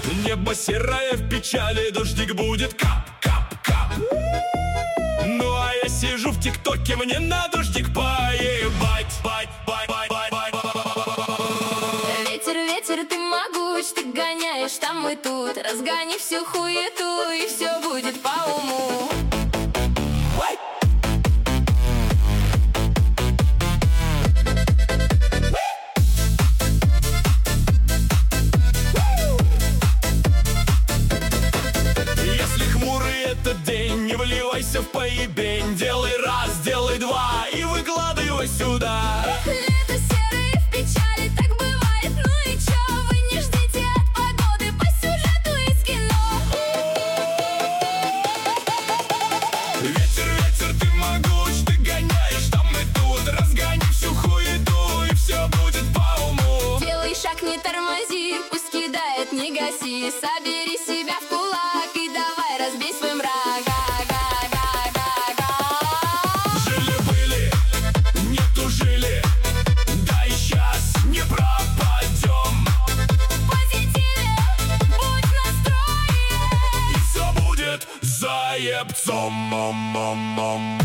Небо серое в печали, дождик будет кап-кап-кап. Ну а я сижу в ТикТоке, мне на дождик поебать. Ветер, ветер, ты могуч, ты гоняешь там и тут. Разгони всю хуету, и все будет по уму. Если хмурый этот день, не вливайся в поебень. Делай раз, делай два и выкладывай сюда. Лето серое в печали, так бывает, ну и чё? Вы не ждите от погоды по сюжету из кино. Ветер, ветер, ты могуч, ты гоняешь там и тут. Разгони всю хуету, и все будет по уму. Делай шаг, не тормози, пусть кидает, не гаси. Собери себя в кулак и давай разбей свой мрак. Жили-были, нету жили, да и сейчас не пропадем. В позитиве будь настроен, И все будет заебцом.